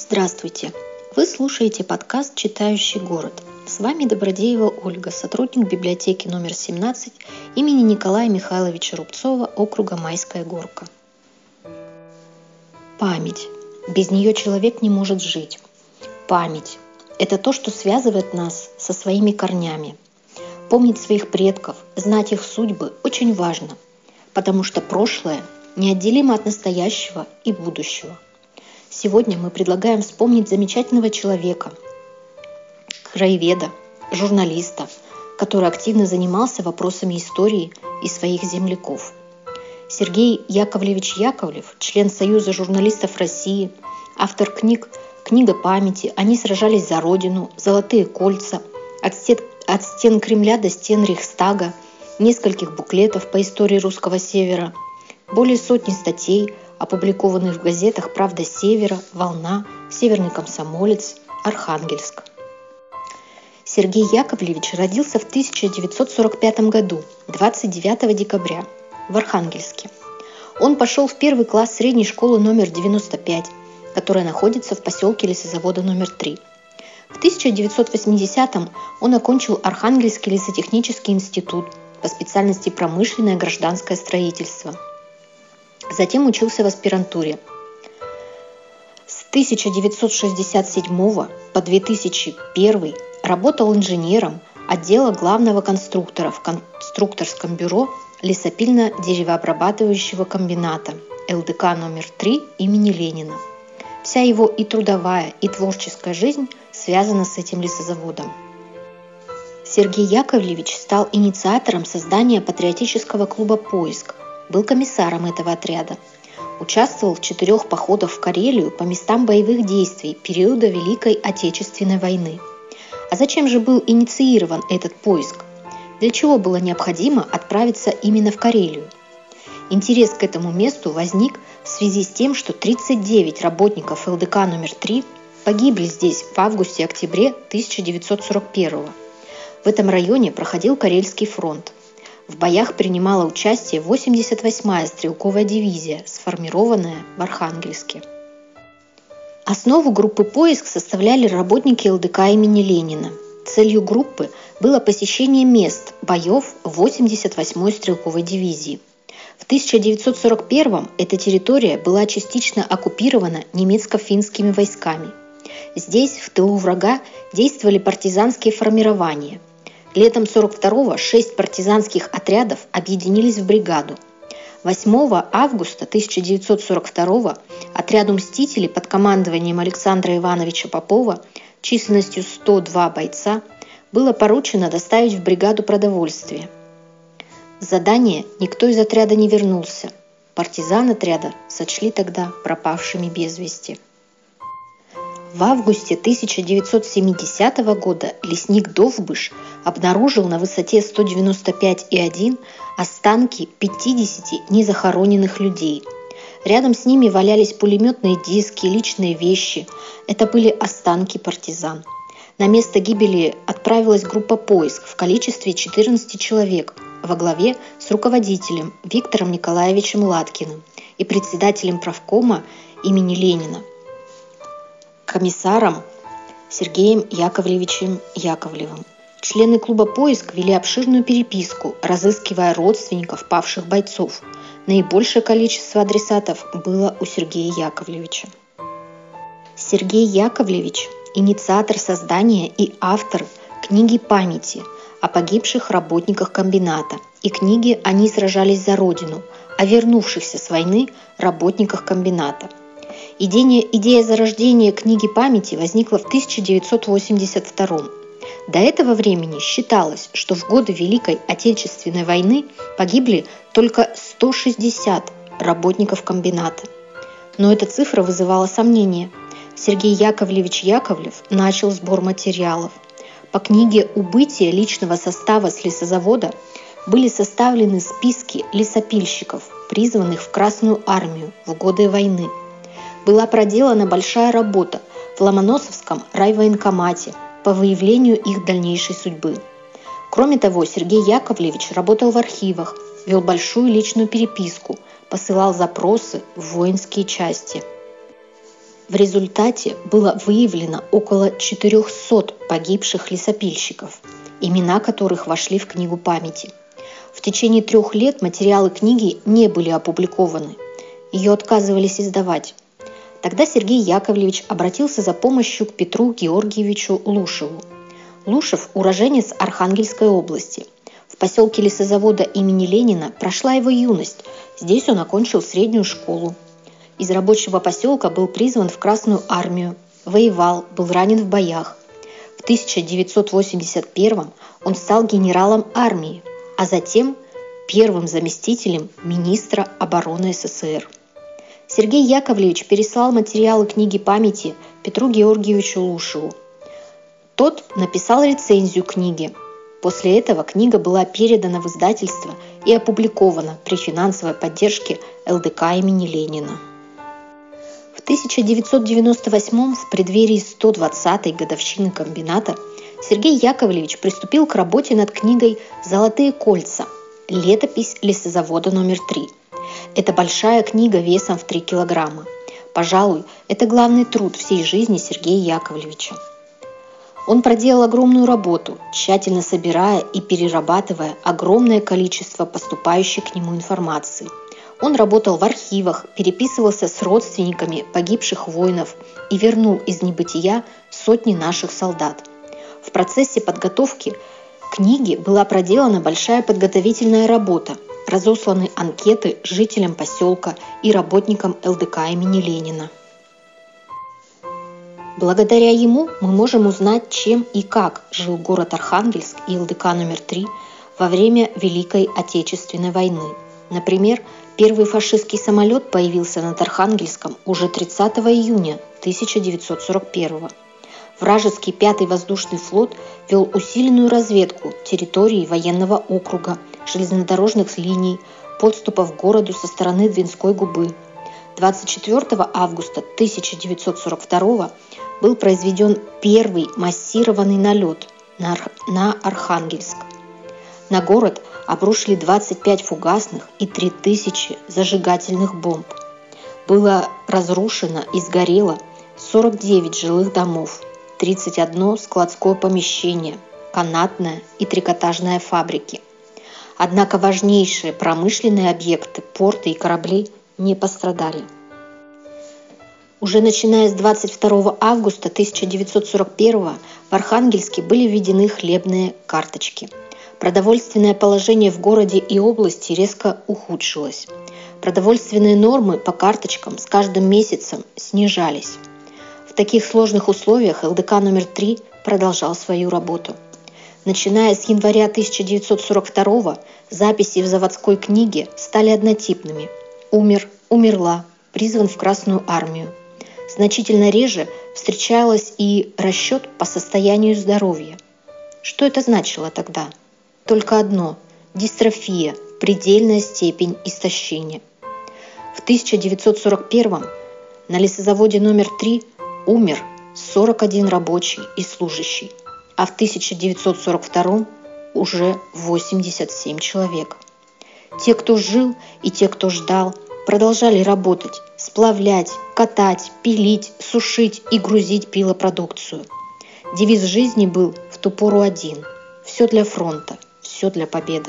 Здравствуйте! Вы слушаете подкаст «Читающий город». С вами Добродеева Ольга, сотрудник библиотеки номер 17 имени Николая Михайловича Рубцова, округа Майская Горка. Память. Без нее человек не может жить. Память – это то, что связывает нас со своими корнями. Помнить своих предков, знать их судьбы очень важно, потому что прошлое неотделимо от настоящего и будущего. Сегодня мы предлагаем вспомнить замечательного человека, краеведа, журналиста, который активно занимался вопросами истории и своих земляков. Сергей Яковлевич Яковлев, член Союза журналистов России, автор книг «Книга памяти», «Они сражались за Родину», «Золотые кольца», «От стен Кремля до стен Рейхстага», нескольких буклетов по истории Русского Севера, более сотни статей, опубликованных в газетах «Правда Севера», «Волна», «Северный комсомолец», «Архангельск». Сергей Яковлевич родился в 1945 году, 29 декабря, в Архангельске. Он пошел в первый класс средней школы номер 95, которая находится в поселке Лесозавода номер 3. В 1980-м он окончил Архангельский лесотехнический институт по специальности промышленное гражданское строительство. Затем учился в аспирантуре. С 1967 по 2001 работал инженером отдела главного конструктора в конструкторском бюро лесопильно-деревообрабатывающего комбината ЛДК номер 3 имени Ленина. Вся его и трудовая, и творческая жизнь связана с этим лесозаводом. Сергей Яковлевич стал инициатором создания патриотического клуба «Поиск», был комиссаром этого отряда. Участвовал в 4 походах в Карелию по местам боевых действий периода Великой Отечественной войны. А зачем же был инициирован этот поиск? Для чего было необходимо отправиться именно в Карелию? Интерес к этому месту возник в связи с тем, что 39 работников ЛДК номер 3 погибли здесь в августе-октябре 1941 В этом районе проходил Карельский фронт. В боях принимала участие 88-я стрелковая дивизия, сформированная в Архангельске. Основу группы «Поиск» составляли работники ЛДК имени Ленина. Целью группы было посещение мест боев 88-й стрелковой дивизии. В 1941-м эта территория была частично оккупирована немецко-финскими войсками. Здесь, в тылу врага, действовали партизанские формирования. Летом 1942-го 6 партизанских отрядов объединились в бригаду. 8 августа 1942-го отряду «Мстители» под командованием Александра Ивановича Попова численностью 102 бойца было поручено доставить в бригаду продовольствие. С задания никто из отряда не вернулся. Партизан отряда сочли тогда пропавшими без вести. В августе 1970 года лесник Довбыш обнаружил на высоте 195,1 останки 50 незахороненных людей. Рядом с ними валялись пулеметные диски, личные вещи. Это были останки партизан. На место гибели отправилась группа «Поиск» в количестве 14 человек во главе с руководителем Виктором Николаевичем Латкиным и председателем правкома имени Ленина, комиссаром Сергеем Яковлевичем Яковлевым. Члены клуба «Поиск» вели обширную переписку, разыскивая родственников павших бойцов. Наибольшее количество адресатов было у Сергея Яковлевича. Сергей Яковлевич – инициатор создания и автор книги памяти о погибших работниках комбината и книги «Они сражались за Родину» о вернувшихся с войны работниках комбината. Идея зарождения книги памяти возникла в 1982 До этого времени считалось, что в годы Великой Отечественной войны погибли только 160 работников комбината. Но эта цифра вызывала сомнения. Сергей Яковлевич Яковлев начал сбор материалов. По книге «Убытие личного состава с лесозавода» были составлены списки лесопильщиков, призванных в Красную армию в годы войны. Была проделана большая работа в Ломоносовском райвоенкомате по выявлению их дальнейшей судьбы. Кроме того, Сергей Яковлевич работал в архивах, вел большую личную переписку, посылал запросы в воинские части. В В результате было выявлено около 400 погибших лесопильщиков, имена которых вошли в книгу памяти. В течение 3 лет материалы книги не были опубликованы. Ее отказывались издавать. Тогда Сергей Яковлевич обратился за помощью к Петру Георгиевичу Лушеву. Лушев – уроженец Архангельской области. В поселке лесозавода имени Ленина прошла его юность. Здесь он окончил среднюю школу. Из рабочего поселка был призван в Красную армию, воевал, был ранен в боях. В 1981 он стал генералом армии, а затем первым заместителем министра обороны СССР. Сергей Яковлевич переслал материалы книги памяти Петру Георгиевичу Лушеву. Тот написал рецензию книги. После этого книга была передана в издательство и опубликована при финансовой поддержке ЛДК имени Ленина. В 1998 в преддверии 120-й годовщины комбината Сергей Яковлевич приступил к работе над книгой «Золотые кольца. Летопись лесозавода номер 3». Это большая книга весом в 3 килограмма. Пожалуй, это главный труд всей жизни Сергея Яковлевича. Он проделал огромную работу, тщательно собирая и перерабатывая огромное количество поступающей к нему информации. Он работал в архивах, переписывался с родственниками погибших воинов и вернул из небытия сотни наших солдат. В процессе подготовки книги была проделана большая подготовительная работа, разосланы анкеты жителям поселка и работникам ЛДК имени Ленина. Благодаря ему мы можем узнать, чем и как жил город Архангельск и ЛДК номер 3 во время Великой Отечественной войны. Например, первый фашистский самолет появился над Архангельском уже 30 июня 1941. Вражеский 5-й воздушный флот вел усиленную разведку территории военного округа, железнодорожных линий, подступов к городу со стороны Двинской губы. 24 августа 1942 был произведен первый массированный налет на Архангельск. На город обрушили 25 фугасных и 3000 зажигательных бомб. Было разрушено и сгорело 49 жилых домов, 31 складское помещение, канатная и трикотажная фабрики. Однако важнейшие промышленные объекты, порты и корабли не пострадали. Уже начиная с 22 августа 1941 в Архангельске были введены хлебные карточки. Продовольственное положение в городе и области резко ухудшилось. Продовольственные нормы по карточкам с каждым месяцем снижались. В таких сложных условиях ЛДК номер 3 продолжал свою работу. Начиная с января 1942 записи в заводской книге стали однотипными: «Умер», «Умерла», «Призван в Красную армию». Значительно реже встречалось и расчет по состоянию здоровья. Что это значило тогда? Только одно – дистрофия, предельная степень истощения. В 1941 на лесозаводе номер 3 умер 41 рабочий и служащий, а в 1942 уже 87 человек. Те, кто жил, и те, кто ждал, продолжали работать, сплавлять, катать, пилить, сушить и грузить пилопродукцию. Девиз жизни был в ту пору один: все для фронта, все для победы.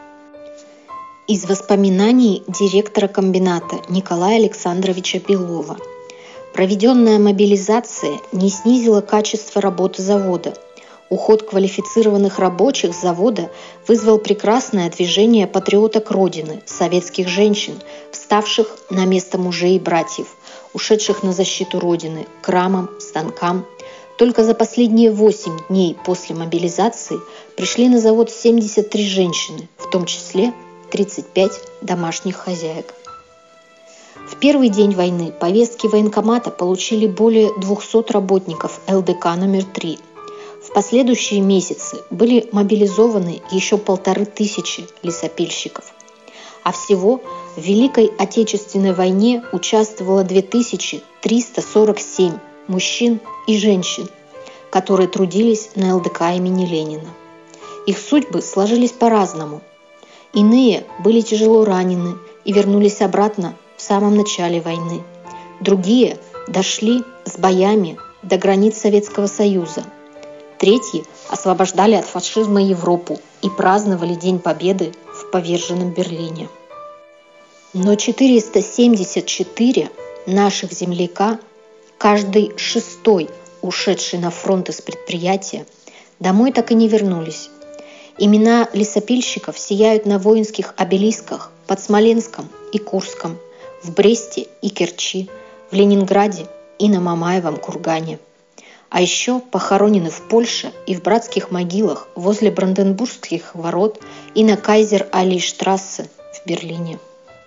Из воспоминаний директора комбината Николая Александровича Белова. Проведенная мобилизация не снизила качество работы завода. Уход квалифицированных рабочих завода вызвал прекрасное движение патриоток Родины, советских женщин, вставших на место мужей и братьев, ушедших на защиту Родины, к рамам, станкам. Только за последние 8 дней после мобилизации пришли на завод 73 женщины, в том числе 35 домашних хозяек. В первый день войны повестки военкомата получили более 200 работников ЛДК номер 3. В последующие месяцы были мобилизованы еще 1500 лесопильщиков. А всего в Великой Отечественной войне участвовало 2347 мужчин и женщин, которые трудились на ЛДК имени Ленина. Их судьбы сложились по-разному. Иные были тяжело ранены и вернулись обратно в самом начале войны. Другие дошли с боями до границ Советского Союза. Третьи освобождали от фашизма Европу и праздновали День Победы в поверженном Берлине. Но 474 наших земляка, каждый шестой ушедший на фронт из предприятия, домой так и не вернулись. Имена лесопильщиков сияют на воинских обелисках под Смоленском и Курском, в Бресте и Керчи, в Ленинграде и на Мамаевом кургане. А еще похоронены в Польше и в братских могилах возле Бранденбургских ворот и на Кайзер-Аллей-штрассе в Берлине.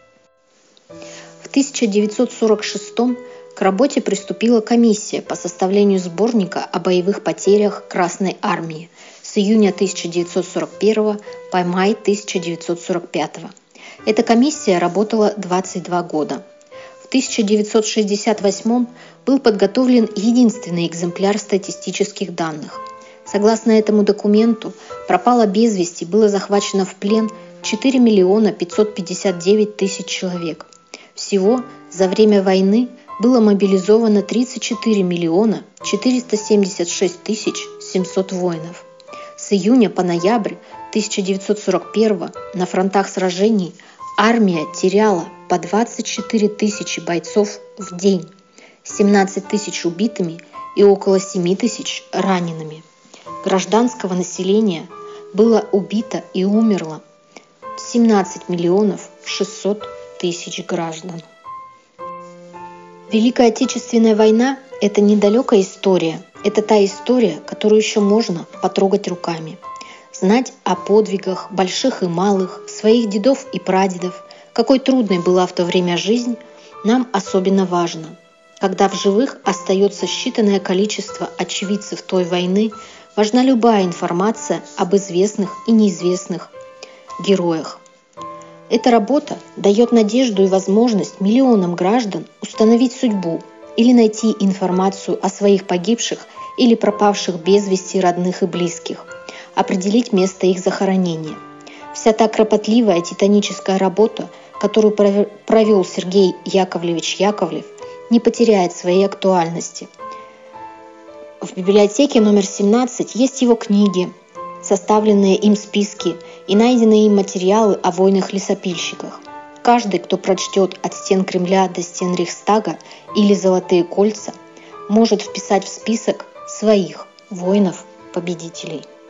В 1946 к работе приступила комиссия по составлению сборника о боевых потерях Красной Армии с июня 1941 по май 1945. Эта комиссия работала 22 года. В 1968 был подготовлен единственный экземпляр статистических данных. Согласно этому документу, пропало без вести, было захвачено в плен 4 миллиона 559 тысяч человек. Всего за время войны было мобилизовано 34 миллиона 476 тысяч 700 воинов. С июня по ноябрь 1941 на фронтах сражений армия теряла по 24 тысячи бойцов в день, 17 тысяч убитыми и около 7 тысяч ранеными. Гражданского населения было убито и умерло 17 миллионов 600 тысяч граждан. Великая Отечественная война – это недалекая история. Это та история, которую еще можно потрогать руками. Знать о подвигах, больших и малых, своих дедов и прадедов, какой трудной была в то время жизнь, нам особенно важно. Когда в живых остается считанное количество очевидцев той войны, важна любая информация об известных и неизвестных героях. Эта работа дает надежду и возможность миллионам граждан установить судьбу или найти информацию о своих погибших или пропавших без вести родных и близких, определить место их захоронения. Вся та кропотливая титаническая работа, которую провел Сергей Яковлевич Яковлев, не потеряет своей актуальности. В библиотеке номер 17 есть его книги, составленные им списки и найденные им материалы о войнах-лесопильщиках. Каждый, кто прочтет «От стен Кремля до стен Рейхстага» или «Золотые кольца», может вписать в список своих воинов-победителей.